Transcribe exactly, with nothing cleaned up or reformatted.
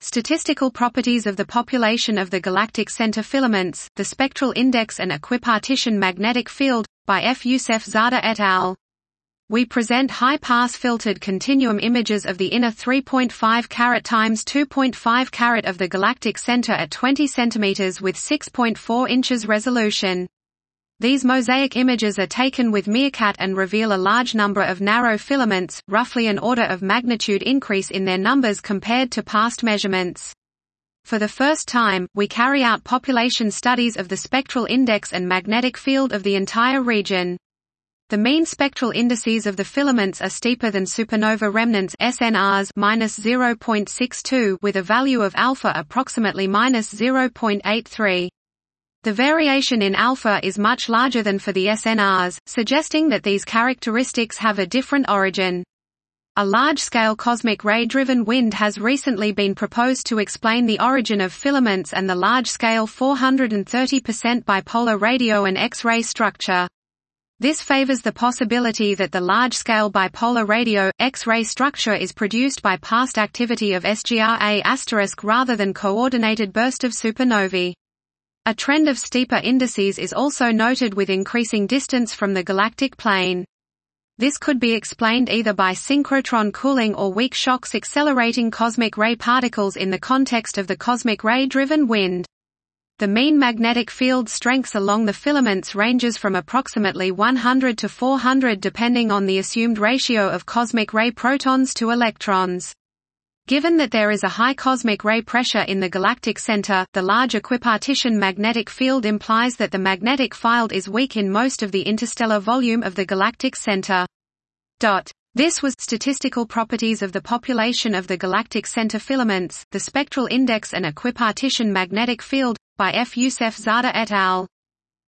Statistical properties of the population of the galactic center filaments, the spectral index and equipartition magnetic field, by F. Youssef Zada et al. We present high-pass filtered continuum images of the inner three point five carat times two point five carat of the galactic center at twenty centimeters with six point four inches resolution. These mosaic images are taken with Meerkat and reveal a large number of narrow filaments, roughly an order of magnitude increase in their numbers compared to past measurements. For the first time, we carry out population studies of the spectral index and magnetic field of the entire region. The mean spectral indices of the filaments are steeper than supernova remnants S N Rs minus zero point six two with a value of alpha approximately minus zero point eight three. The variation in alpha is much larger than for the S N Rs, suggesting that these characteristics have a different origin. A large-scale cosmic ray-driven wind has recently been proposed to explain the origin of filaments and the large-scale four hundred thirty percent bipolar radio and X-ray structure. This favors the possibility that the large-scale bipolar radio, X-ray structure is produced by past activity of S G R A asterisk rather than coordinated burst of supernovae. A trend of steeper indices is also noted with increasing distance from the galactic plane. This could be explained either by synchrotron cooling or weak shocks accelerating cosmic ray particles in the context of the cosmic ray-driven wind. The mean magnetic field strengths along the filaments ranges from approximately one hundred to four hundred depending on the assumed ratio of cosmic ray protons to electrons. Given that there is a high cosmic ray pressure in the galactic center, the large equipartition magnetic field implies that the magnetic field is weak in most of the interstellar volume of the galactic center. This was Statistical Properties of the Population of the Galactic Center Filaments, the Spectral Index and Equipartition Magnetic Field, by F. Youssef Zada et al.